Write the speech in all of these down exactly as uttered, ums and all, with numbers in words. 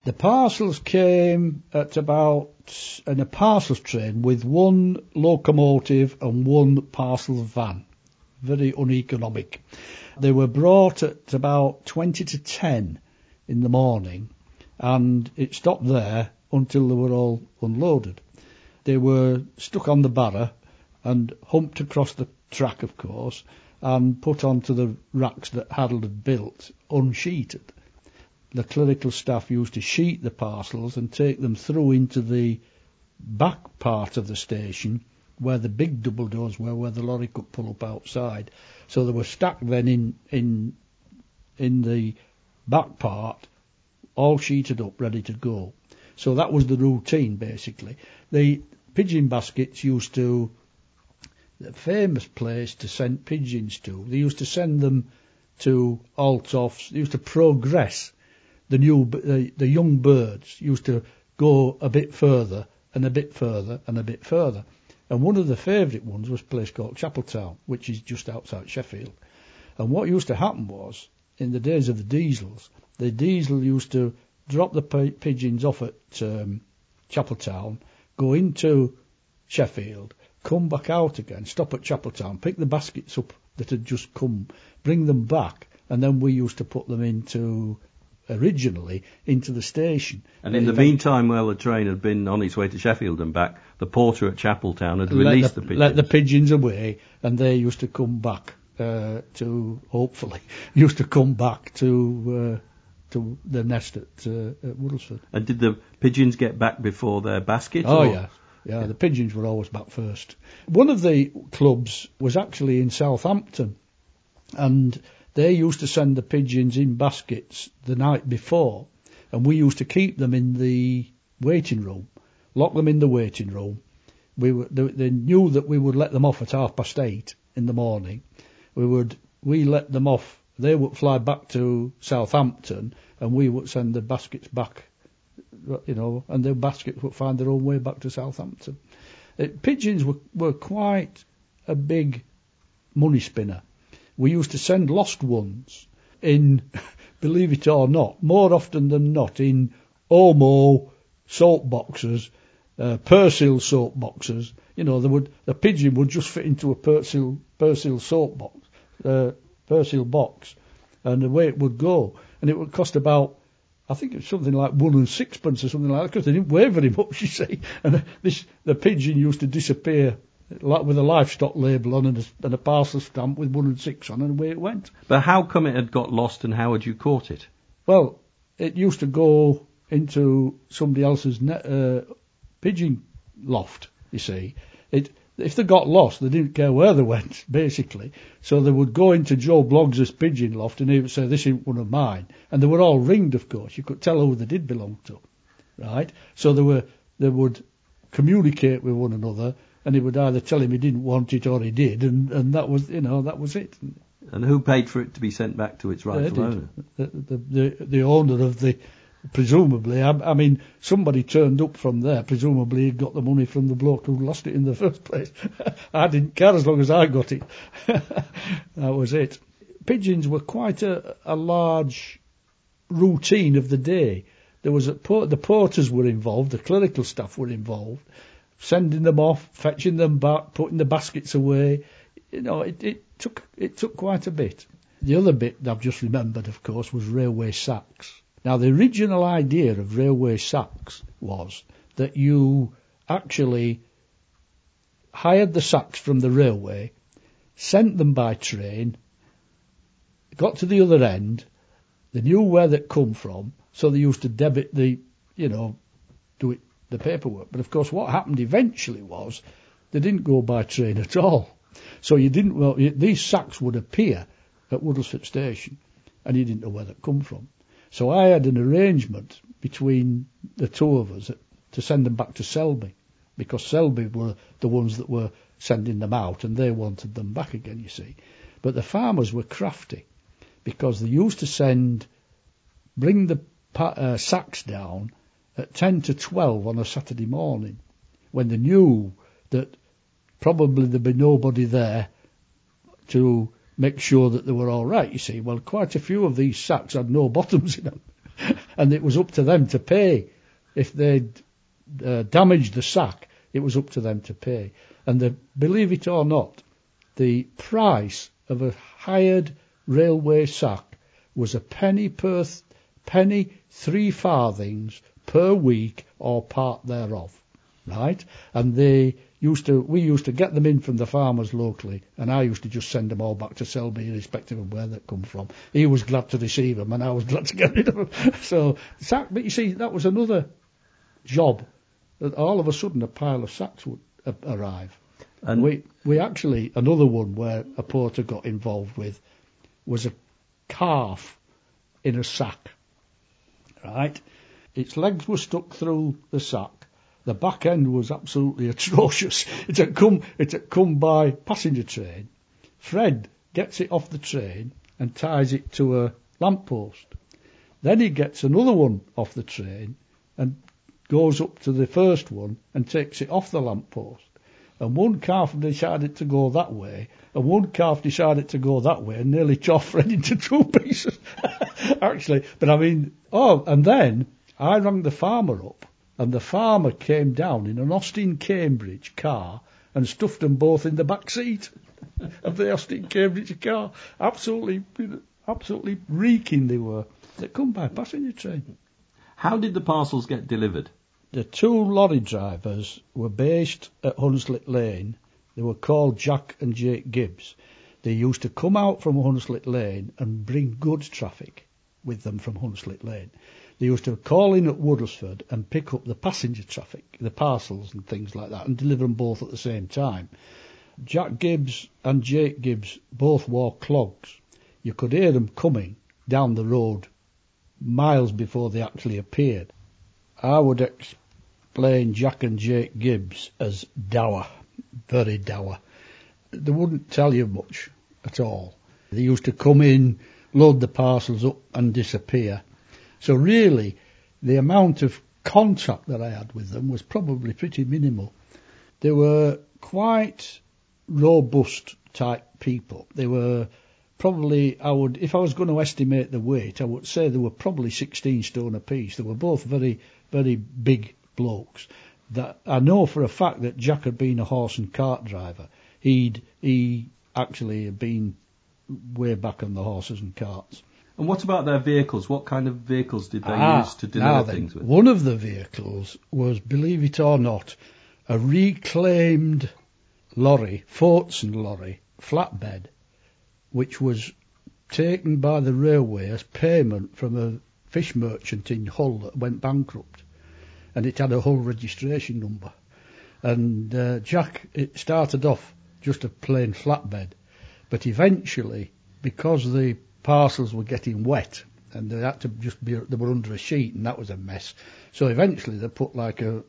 The parcels came at about, in a parcels train with one locomotive and one parcels van. Very uneconomic. They were brought at about twenty to ten in the morning, and it stopped there until they were all unloaded. They were stuck on the barrow and humped across the track, of course, and put onto the racks that Harold had built, unsheeted. The clerical staff used to sheet the parcels and take them through into the back part of the station where the big double doors were, where the lorry could pull up outside. So they were stacked then in in in the back part, all sheeted up, ready to go. So that was the routine, basically. The pigeon baskets used to, the famous place to send pigeons to, they used to send them to Althoffs. They used to progress. The new, the, the young birds used to go a bit further and a bit further and a bit further. And one of the favourite ones was a place called Chapeltown, which is just outside Sheffield. And what used to happen was, in the days of the diesels, the diesel used to drop the p- pigeons off at um, Chapeltown, go into Sheffield, come back out again, stop at Chapeltown, pick the baskets up that had just come, bring them back, and then we used to put them into, originally, into the station. And in the meantime, while the train had been on its way to Sheffield and back, the porter at Chapeltown had released the, the pigeons. Let the pigeons away, and they used to come back uh, to, hopefully, used to come back to uh, to the nest at, uh, at Woodlesford. And did the pigeons get back before their basket? Oh, or? yeah. yeah. Yeah, the pigeons were always back first. One of the clubs was actually in Southampton, and they used to send the pigeons in baskets the night before, and we used to keep them in the waiting room, lock them in the waiting room. We were, they, they knew that we would let them off at half past eight in the morning. We would, we let them off. They would fly back to Southampton, and we would send the baskets back, you know, and the baskets would find their own way back to Southampton. It, pigeons were, were quite a big money spinner. We used to send lost ones in, believe it or not, more often than not, in Omo soap boxes, uh, Persil soap boxes. You know, they would, the pigeon would just fit into a Persil, Persil soap box, uh, Persil box, and away it would go. And it would cost about, I think it was something like one and sixpence or something like that, because they didn't weigh very much, you see. And this, the pigeon used to disappear with a livestock label on and a, and a parcel stamp with one and six on, and away it went. But how come it had got lost, and how had you caught it? Well, it used to go into somebody else's net, uh, pigeon loft, you see. It, if they got lost, they didn't care where they went, basically. So they would go into Joe Bloggs' pigeon loft, and he would say, this isn't one of mine. And they were all ringed, of course. You could tell who they did belong to, right? So they were, they would communicate with one another, and he would either tell him he didn't want it or he did, and, and that was, you know, that was it. And who paid for it to be sent back to its rightful owner? The, the, the, the owner of the, presumably, I, I mean, somebody turned up from there, presumably he got the money from the bloke who lost it in the first place. I didn't care as long as I got it. That was it. Pigeons were quite a, a large routine of the day. There was a, the porters were involved, the clerical staff were involved, sending them off, fetching them back, putting the baskets away. You know, it, it took it took quite a bit. The other bit that I've just remembered, of course, was railway sacks. Now, the original idea of railway sacks was that you actually hired the sacks from the railway, sent them by train, got to the other end, they knew where they'd come from, so they used to debit the, you know, do it, the paperwork. But of course what happened eventually was they didn't go by train at all. So you didn't, well, these sacks would appear at Woodlesford Station, and you didn't know where they'd come from. So I had an arrangement between the two of us to send them back to Selby, because Selby were the ones that were sending them out, and they wanted them back again, you see. But the farmers were crafty, because they used to send, bring the uh, sacks down at ten to twelve on a Saturday morning, when they knew that probably there'd be nobody there to make sure that they were all right, you see. Well, quite a few of these sacks had no bottoms in them. and it was up to them to pay. If they'd uh, damaged the sack, it was up to them to pay. And the, believe it or not, the price of a hired railway sack was a penny per th- penny three farthings per week or part thereof, right? And they used to, we used to get them in from the farmers locally, and I used to just send them all back to Selby, irrespective of where they come from. He was glad to receive them, and I was glad to get rid of them. So, sack, but you see, that was another job that all of a sudden a pile of sacks would uh, arrive. And we, we actually, another one where a porter got involved with was a calf in a sack, right? Its legs were stuck through the sack. The back end was absolutely atrocious. It had come, it had come by passenger train. Fred gets it off the train and ties it to a lamppost. Then he gets another one off the train and goes up to the first one and takes it off the lamppost. And one calf decided to go that way, and one calf decided to go that way, and nearly tore Fred into two pieces. Actually, but I mean, oh, and then I rang the farmer up, and the farmer came down in an Austin Cambridge car and stuffed them both in the back seat of the Austin Cambridge car. Absolutely, absolutely reeking they were. They come by passenger train. How did the parcels get delivered? The two lorry drivers were based at Hunslet Lane. They were called Jack and Jake Gibbs. They used to come out from Hunslet Lane and bring goods traffic with them from Hunslet Lane. They used to call in at Woodlesford and pick up the passenger traffic, the parcels and things like that, and deliver them both at the same time. Jack Gibbs and Jake Gibbs both wore clogs. You could hear them coming down the road miles before they actually appeared. I would explain Jack and Jake Gibbs as dour, very dour. They wouldn't tell you much at all. They used to come in, load the parcels up and disappear. So really, the amount of contact that I had with them was probably pretty minimal. They were quite robust type people. They were probably, I would, if I was going to estimate the weight, I would say they were probably sixteen stone apiece. They were both very, very big blokes. That I know for a fact that Jack had been a horse and cart driver. He'd, he actually had been way back on the horses and carts. And what about their vehicles? What kind of vehicles did they ah, use to deliver now then, things with? One of the vehicles was, believe it or not, a reclaimed lorry, Fortson lorry, flatbed, which was taken by the railway as payment from a fish merchant in Hull that went bankrupt. And it had a Hull registration number. And uh, Jack, it started off just a plain flatbed. But eventually, because the parcels were getting wet, and they had to just be, they were under a sheet, and that was a mess. So eventually they put like a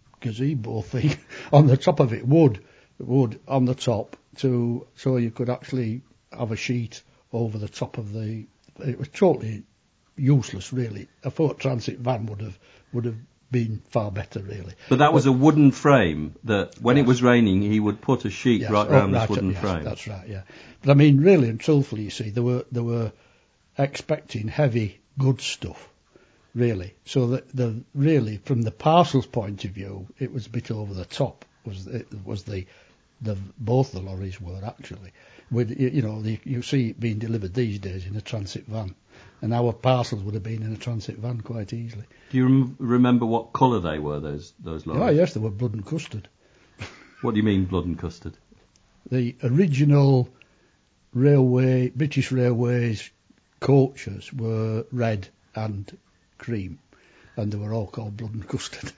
gazebo thing on the top of it, wood, wood on the top, to so you could actually have a sheet over the top of the. It was totally useless, really. A Ford Transit van would have would have been far better, really. But that was but, a wooden frame that, when yes. it was raining, he would put a sheet yes, right oh, around right, this wooden yes, frame. That's right, yeah. But I mean, really and truthfully, you see, they were they were expecting heavy good stuff, really. So that the really, from the parcels point of view, it was a bit over the top. Was it was the the both the lorries were actually. With you know, the, you see it being delivered these days in a transit van, and our parcels would have been in a transit van quite easily. Do you rem- remember what colour they were? Those those lorries? Oh yes, they were blood and custard. What do you mean blood and custard? The original railway, British Railways coaches were red and cream, and they were all called blood and custard.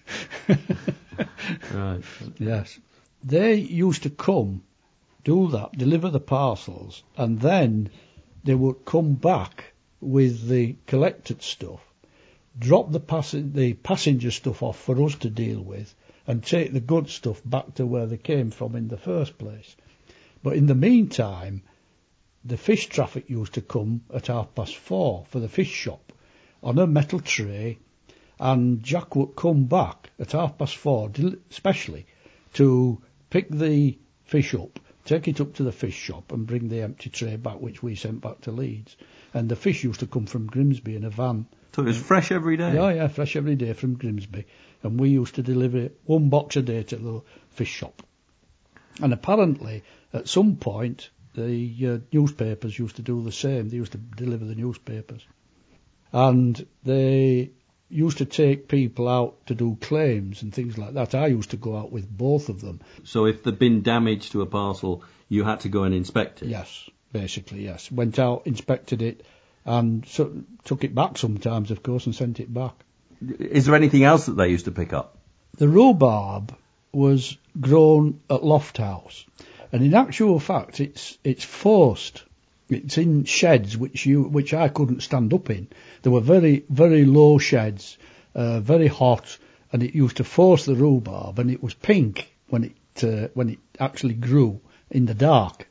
Right. Yes, they used to come. Do that, deliver the parcels, and then they would come back with the collected stuff, drop the, pass- the passenger stuff off for us to deal with, and take the good stuff back to where they came from in the first place. But in the meantime, the fish traffic used to come at half past four for the fish shop on a metal tray, and Jack would come back at half past four, especially to pick the fish up take it up to the fish shop and bring the empty tray back, which we sent back to Leeds. And the fish used to come from Grimsby in a van. So it was fresh every day? Yeah, yeah, fresh every day from Grimsby. And we used to deliver one box a day to the fish shop. And apparently, at some point, the uh, newspapers used to do the same. They used to deliver the newspapers. And they used to take people out to do claims and things like that. I used to go out with both of them. So if there'd been damage to a parcel, you had to go and inspect it? Yes, basically, yes. Went out, inspected it, and so, took it back sometimes, of course, and sent it back. Is there anything else that they used to pick up? The rhubarb was grown at Lofthouse, and in actual fact, it's it's forced. It's in sheds which you which I couldn't stand up in. They were very very low sheds, uh, very hot, and it used to force the rhubarb, and it was pink when it uh, when it actually grew in the dark.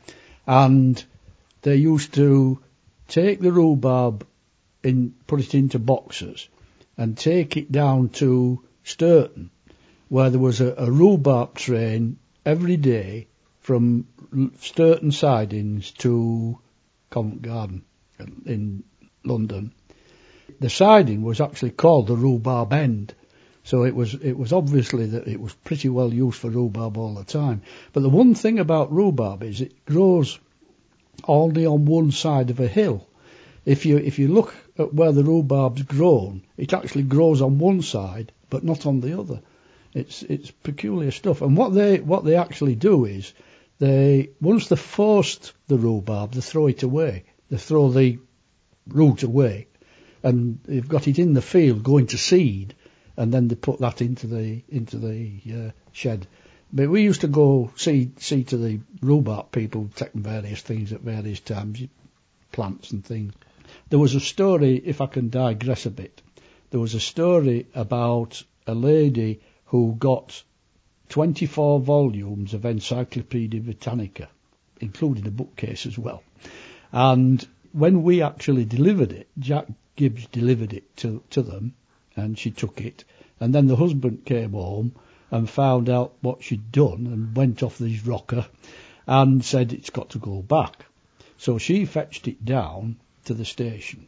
And they used to take the rhubarb in, put it into boxes, and take it down to Sturton, where there was a, a rhubarb train every day from Sturton sidings to Covent Garden in London. The siding was actually called the Rhubarb End, so it was it was obviously that it was pretty well used for rhubarb all the time. But the one thing about rhubarb is it grows only on one side of a hill. If you if you look at where the rhubarb's grown, it actually grows on one side, but not on the other. It's it's peculiar stuff. And what they what they actually do is they once they've forced the rhubarb, they throw it away. They throw the root away, and they've got it in the field going to seed, and then they put that into the into the uh, shed. But we used to go see see to the rhubarb people taking various things at various times, plants and things. There was a story, if I can digress a bit, there was a story about a lady who got twenty-four volumes of Encyclopaedia Britannica, including a bookcase as well. And when we actually delivered it, Jack Gibbs delivered it to, to them, and she took it. And then the husband came home and found out what she'd done and went off his rocker and said it's got to go back. So she fetched it down to the station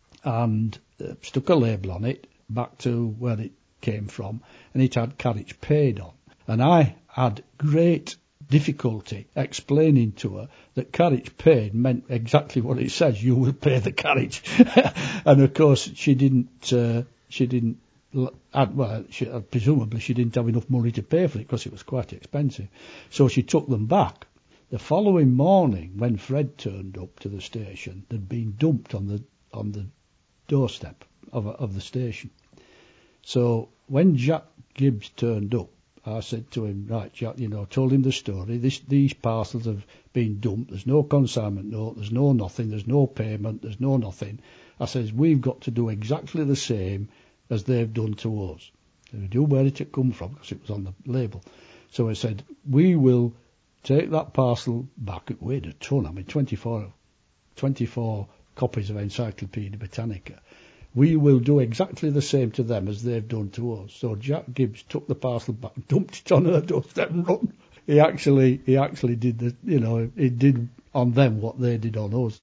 and uh, stuck a label on it back to where it came from, and it had carriage paid on. And I had great difficulty explaining to her that carriage paid meant exactly what it says, you will pay the carriage. And of course she didn't, uh, she didn't, add, well, she, uh, presumably she didn't have enough money to pay for it because it was quite expensive. So she took them back. The following morning, when Fred turned up to the station, they'd been dumped on the on the doorstep of of the station. So when Jack Gibbs turned up, I said to him, right, Jack, you know, told him the story. This, these parcels have been dumped. There's no consignment note. There's no nothing. There's no payment. There's no nothing. I says, we've got to do exactly the same as they've done to us. And we knew where it had come from because it was on the label. So I said, we will take that parcel back. It weighed a ton. I mean, twenty-four, twenty-four copies of Encyclopaedia Britannica. We will do exactly the same to them as they've done to us. So Jack Gibbs took the parcel back, dumped it on her doorstep and run. He actually, he actually did the, you know, he did on them what they did on us.